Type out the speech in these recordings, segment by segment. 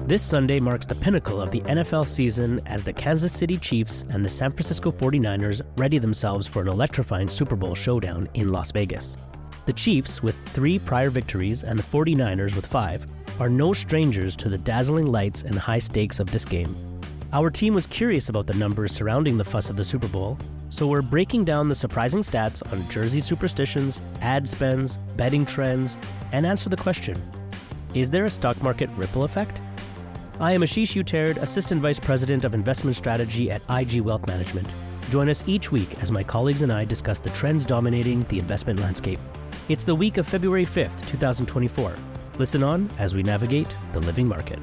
This Sunday marks the pinnacle of the NFL season as the Kansas City Chiefs and the San Francisco 49ers ready themselves for an electrifying Super Bowl showdown in Las Vegas. The Chiefs, with 3 prior victories, and the 49ers with 5, are no strangers to the dazzling lights and high stakes of this game. Our team was curious about the numbers surrounding the fuss of the Super Bowl, so we're breaking down the surprising stats on jersey superstitions, ad spends, betting trends, and answer the question, is there a stock market ripple effect? I am Ashish Uttard, Assistant Vice President of Investment Strategy at IG Wealth Management. Join us each week as my colleagues and I discuss the trends dominating the investment landscape. It's the week of February 5th, 2024. Listen on as we navigate the living market.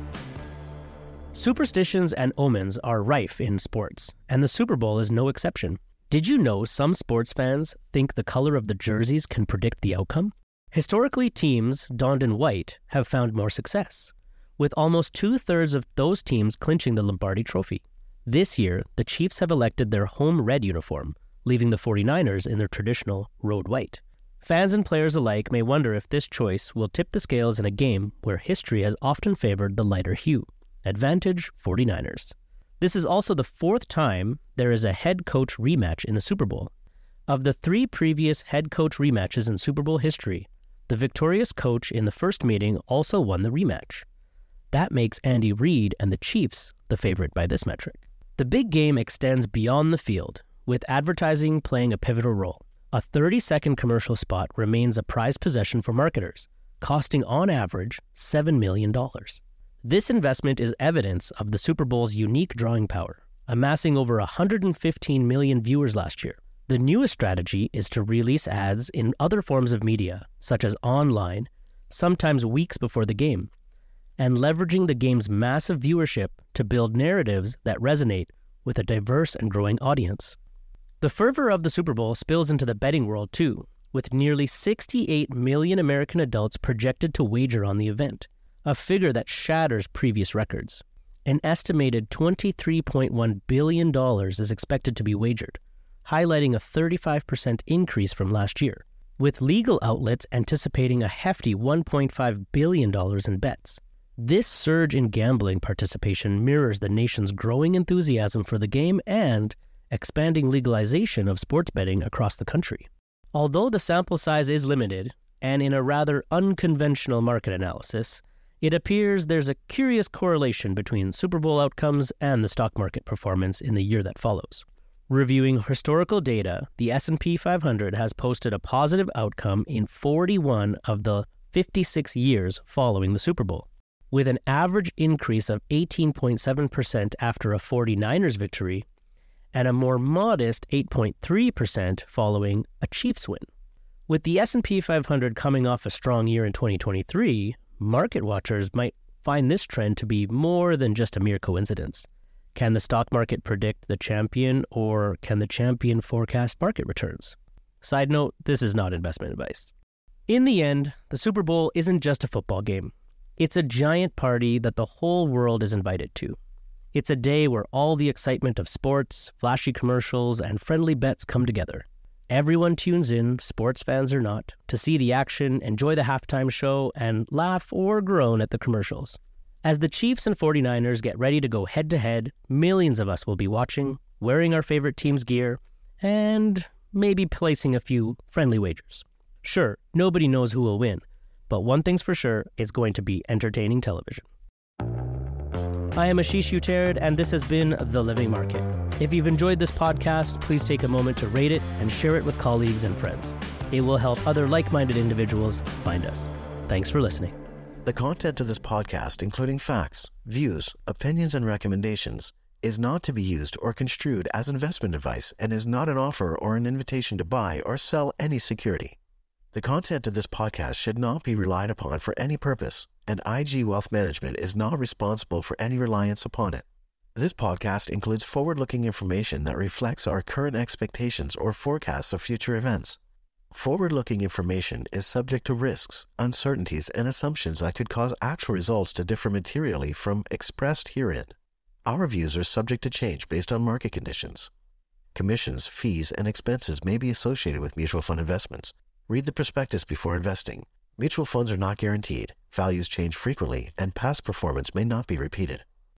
Superstitions and omens are rife in sports, and the Super Bowl is no exception. Did you know some sports fans think the color of the jerseys can predict the outcome? Historically, teams donned in white have found more success, with almost 2/3 of those teams clinching the Lombardi Trophy. This year, the Chiefs have elected their home red uniform, leaving the 49ers in their traditional road white. Fans and players alike may wonder if this choice will tip the scales in a game where history has often favored the lighter hue. Advantage 49ers. This is also the 4th time there is a head coach rematch in the Super Bowl. Of the 3 previous head coach rematches in Super Bowl history, the victorious coach in the first meeting also won the rematch. That makes Andy Reid and the Chiefs the favorite by this metric. The big game extends beyond the field, with advertising playing a pivotal role. A 30-second commercial spot remains a prized possession for marketers, costing on average $7 million. This investment is evidence of the Super Bowl's unique drawing power, amassing over 115 million viewers last year. The newest strategy is to release ads in other forms of media, such as online, sometimes weeks before the game, and leveraging the game's massive viewership to build narratives that resonate with a diverse and growing audience. The fervor of the Super Bowl spills into the betting world too, with nearly 68 million American adults projected to wager on the event, a figure that shatters previous records. An estimated $23.1 billion is expected to be wagered, highlighting a 35% increase from last year, with legal outlets anticipating a hefty $1.5 billion in bets. This surge in gambling participation mirrors the nation's growing enthusiasm for the game and expanding legalization of sports betting across the country. Although the sample size is limited, and in a rather unconventional market analysis, it appears there's a curious correlation between Super Bowl outcomes and the stock market performance in the year that follows. Reviewing historical data, the S&P 500 has posted a positive outcome in 41 of the 56 years following the Super Bowl, with an average increase of 18.7% after a 49ers victory and a more modest 8.3% following a Chiefs win. With the S&P 500 coming off a strong year in 2023, market watchers might find this trend to be more than just a mere coincidence. Can the stock market predict the champion, or can the champion forecast market returns? Side note, this is not investment advice. In the end, the Super Bowl isn't just a football game. It's a giant party that the whole world is invited to. It's a day where all the excitement of sports, flashy commercials, and friendly bets come together. Everyone tunes in, sports fans or not, to see the action, enjoy the halftime show, and laugh or groan at the commercials. As the Chiefs and 49ers get ready to go head-to-head, millions of us will be watching, wearing our favorite team's gear, and maybe placing a few friendly wagers. Sure, nobody knows who will win, but one thing's for sure, it's going to be entertaining television. I am Ashish Uttard, and this has been The Living Market. If you've enjoyed this podcast, please take a moment to rate it and share it with colleagues and friends. It will help other like-minded individuals find us. Thanks for listening. The content of this podcast, including facts, views, opinions, and recommendations, is not to be used or construed as investment advice and is not an offer or an invitation to buy or sell any security. The content of this podcast should not be relied upon for any purpose, and IG Wealth Management is not responsible for any reliance upon it. This podcast includes forward-looking information that reflects our current expectations or forecasts of future events. Forward-looking information is subject to risks, uncertainties, and assumptions that could cause actual results to differ materially from expressed herein. Our views are subject to change based on market conditions. Commissions, fees, and expenses may be associated with mutual fund investments. Read the prospectus before investing. Mutual funds are not guaranteed. Values change frequently, and past performance may not be repeated.